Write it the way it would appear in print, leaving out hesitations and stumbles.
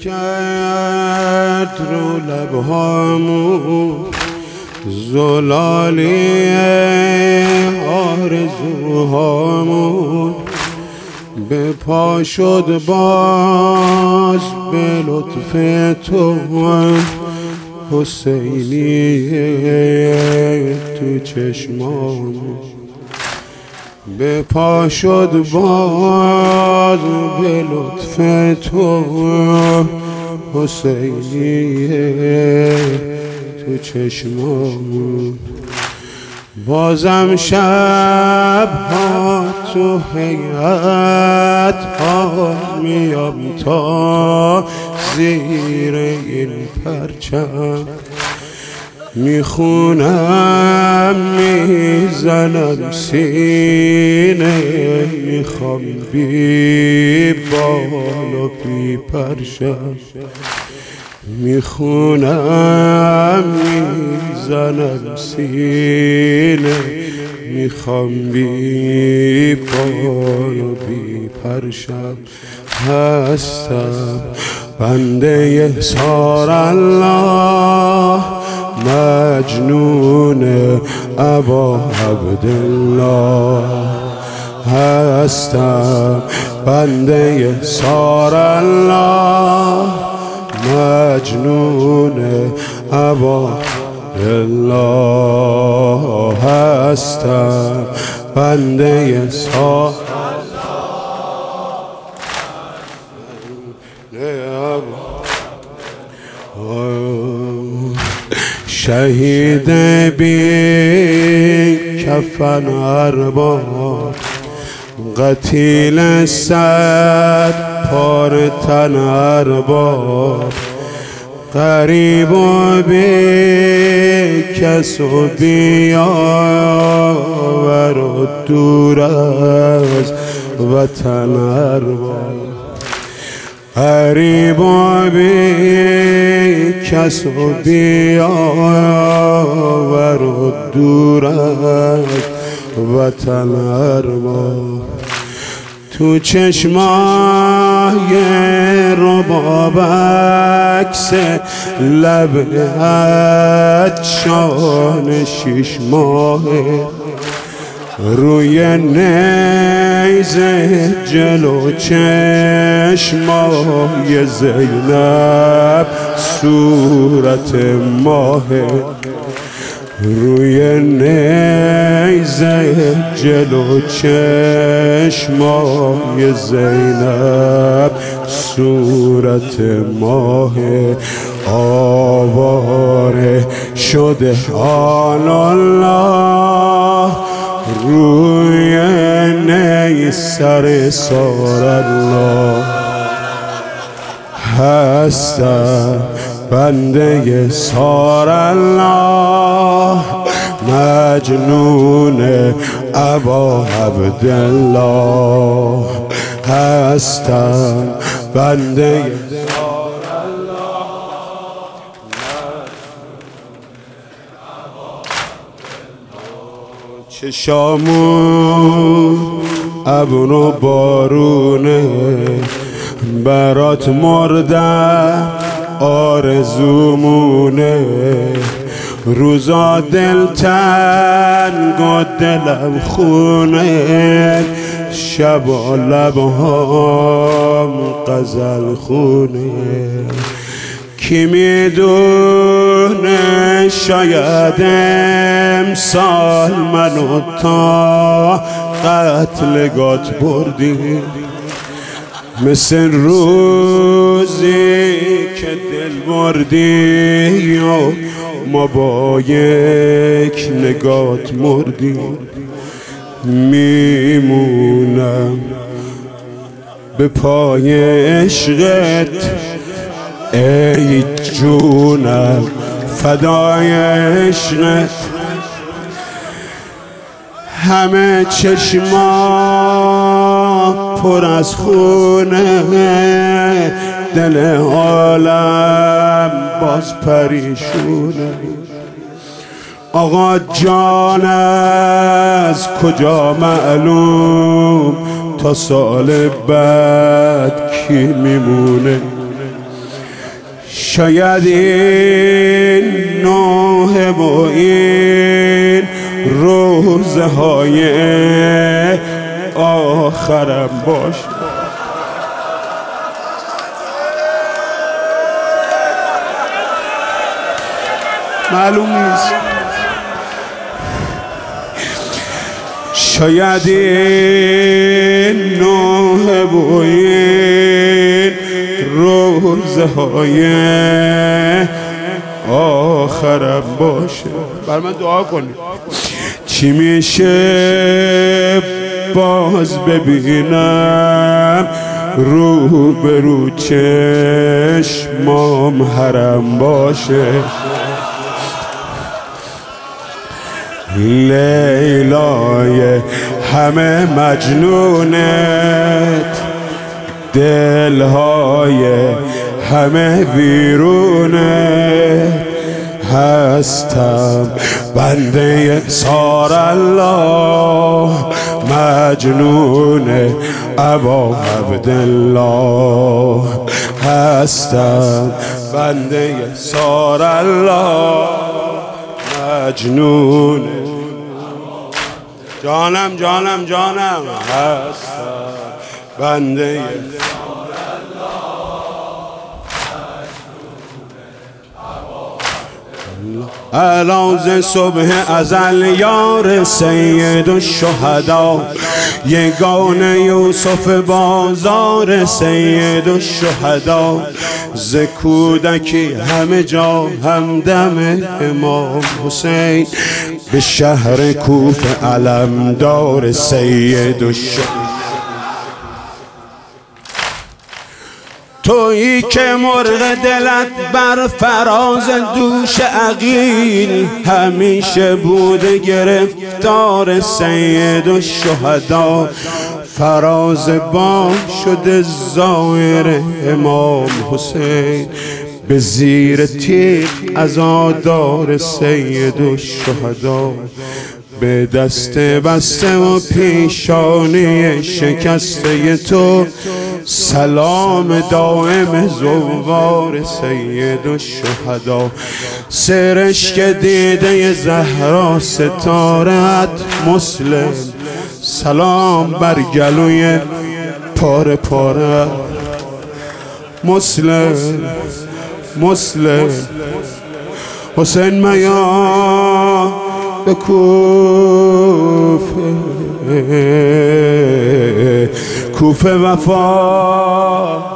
کرد رو لبهامون زلالی آرزوهامون، به پا شد باز به لطف تو حسینی تو چشمامون، به پا شد باز به لطف تو حسینی تو چشمامون. بازم شبها تو هیئت ها میام تا زیر این پرچم، میخونم میزنم سینه، میخوام بی بال و بی پرچم، میخونم میزنم سینه، میخوام بی بال و بی پرچم. هستم بنده یسار الله، مجنون ابا عبدالله. هستم بنده یسار الله، مجنون ابا الله. هستم بنده یسار شهید بی کفن ارباب، قتیل صد پار تن ارباب، غریب و بی کس و بیاور و دور از وطن ارباب، غریب و بی کس و بیاور و دور از وطن ارباب. تو چشمای رباب عکس لب عطشان 6 ماهه، روی نیزه جلو چشمای زینب صورت ماهه، روی نیزه جلو چشمای زینب صورت ماهه. آواره شده آن الله، روی نیسر سار الله. هستم بنده یسار الله، مجنون ابا عبدالله. هستم بنده یسار الله، چشامون ابر و بارونه، برات مردم آرزومونه، روزا دل تنگ و دلم خونه، شبا لبهام غزل خونه. کی میدونه شاید امسال منو تا قتلگات بردی، مثل روزی که دل بردی و ما با یک نگات مردیم. میمونم به پای عشقت ای جونم، فدای عشقت. همه چشما پر از خونه، دل عالم باز پریشونه. آقا جان از کجا معلوم، تا سال بعد کی میمونه؟ شاید این نوحه و این روزهای آخرم باشه. معلوم نیست. شاید این نوحه و این روزهای آخرم باشه. بر من دعا کنید. چی میشه باز ببینم رو به رو چشمام حرم باشه. لیلای همه مجنونت، دلهای همه ویرونت، هستم بنده سار الله، مجنون ابا عبدالله، هستم بنده سار الله، مجنون جانم جانم جانم، هستم بنده الان صبح ازل یار سید الشهدا، یگان یوسف بازار سید الشهدا، ز کودکی همه جا همدم امام حسین، به شهر کوفه علمدار سید الشهدا. تویی که مرغ دلت بر فراز دوش عقیل، همیشه بوده گرفتار سید الشهدا، فراز بام شده زائر امام حسین، به زیر تیغ عزادار سید الشهدا، به دست بسته و پیشانی شکسته تو، سلام دائم زوار سید الشهدا، سرشک دیده زهرا ستارت مسلم، سلام بر گلوی پاره پاره مسلم، مسلم حسین میا به کوفه، کوفه وفا